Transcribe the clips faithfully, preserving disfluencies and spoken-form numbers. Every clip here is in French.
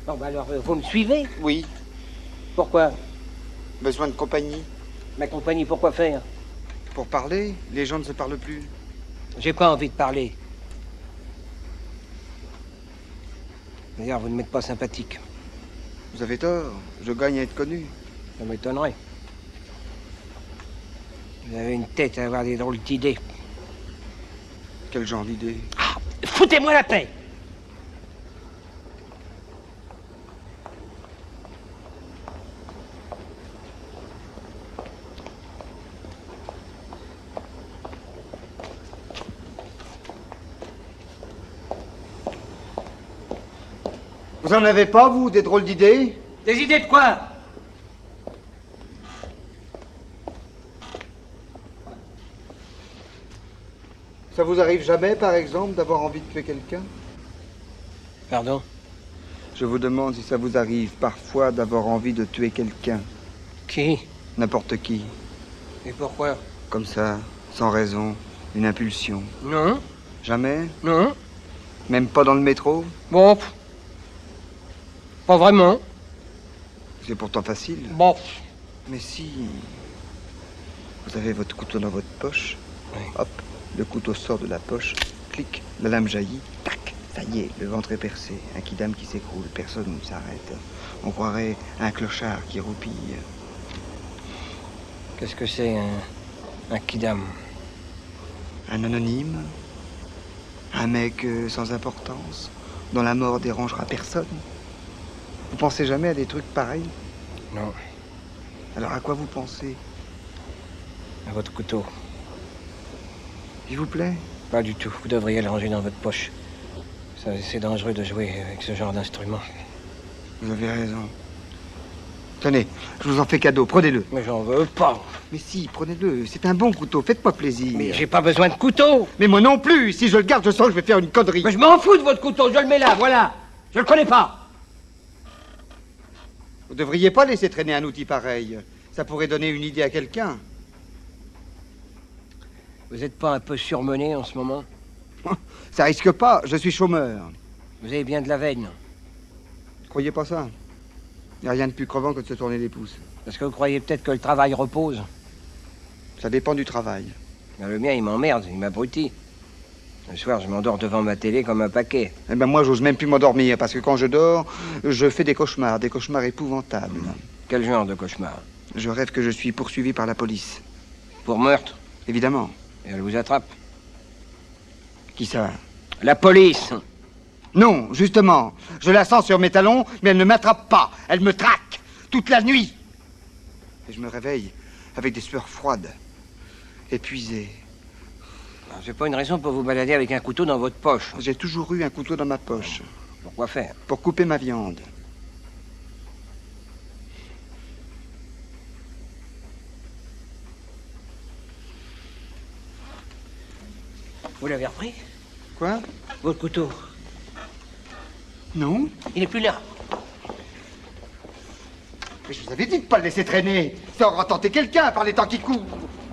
Bon, bah alors, vous me suivez? Oui. Pourquoi? Besoin de compagnie. Ma compagnie, pourquoi faire? Pour parler, les gens ne se parlent plus. J'ai pas envie de parler. D'ailleurs, vous ne m'êtes pas sympathique. Vous avez tort, je gagne à être connu. Ça m'étonnerait. Vous avez une tête à avoir des drôles d'idées. Quel genre d'idée? Ah, foutez-moi la paix! Vous en avez pas, vous, des drôles d'idées? Des idées de quoi? Ça vous arrive jamais, par exemple, d'avoir envie de tuer quelqu'un? Pardon? Je vous demande si ça vous arrive parfois d'avoir envie de tuer quelqu'un. Qui? N'importe qui. Et pourquoi? Comme ça, sans raison, une impulsion. Non. Jamais? Non. Même pas dans le métro? Bon. Pas vraiment. C'est pourtant facile. Bon. Mais si... Vous avez votre couteau dans votre poche. Oui. Hop, le couteau sort de la poche. Clic, la lame jaillit. Tac, ça y est, le ventre est percé. Un quidam qui s'écroule. Personne ne s'arrête. On croirait un clochard qui roupille. Qu'est-ce que c'est, un... un quidam? Un anonyme. Un mec euh, sans importance. Dont la mort dérangera personne. Vous pensez jamais à des trucs pareils? Non. Alors à quoi vous pensez? À votre couteau. Il vous plaît? Pas du tout. Vous devriez le ranger dans votre poche. Ça, c'est dangereux de jouer avec ce genre d'instrument. Vous avez raison. Tenez, je vous en fais cadeau, prenez-le. Mais j'en veux pas. Mais si, prenez-le, c'est un bon couteau, faites-moi plaisir. Mais j'ai pas besoin de couteau. Mais moi non plus, si je le garde, je sens que je vais faire une connerie. Mais je m'en fous de votre couteau, je le mets là, voilà. Je le connais pas. Vous devriez pas laisser traîner un outil pareil. Ça pourrait donner une idée à quelqu'un. Vous êtes pas un peu surmené en ce moment? Ça risque pas, je suis chômeur. Vous avez bien de la veine. Croyez pas ça. Il n'y a rien de plus crevant que de se tourner les pouces. Parce que vous croyez peut-être que le travail repose. Ça dépend du travail. Ben, le mien, il m'emmerde, il m'abrutit. Le soir, je m'endors devant ma télé comme un paquet. Eh ben moi, j'ose même plus m'endormir, parce que quand je dors, je fais des cauchemars, des cauchemars épouvantables. Quel genre de cauchemar? Je rêve que je suis poursuivi par la police. Pour meurtre? Évidemment. Et elle vous attrape? Qui ça? La police! Non, justement. Je la sens sur mes talons, mais elle ne m'attrape pas. Elle me traque, toute la nuit. Et je me réveille avec des sueurs froides, épuisé. C'est pas une raison pour vous balader avec un couteau dans votre poche. J'ai toujours eu un couteau dans ma poche. Pourquoi faire? Pour couper ma viande. Vous l'avez repris? Quoi? Votre couteau. Non. Il est plus là. Mais je vous avais dit de pas le laisser traîner. Ça aura tenté quelqu'un par les temps qui courent.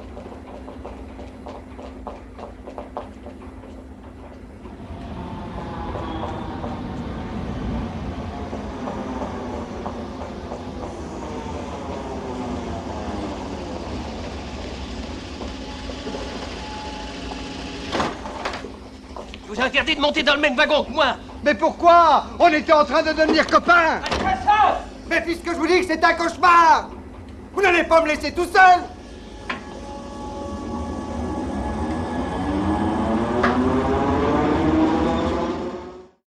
Je vous ai interdit de monter dans le même wagon que moi. Mais pourquoi? On était en train de devenir copains. À quoi ça? Mais puisque je vous dis que c'est un cauchemar, vous n'allez pas me laisser tout seul.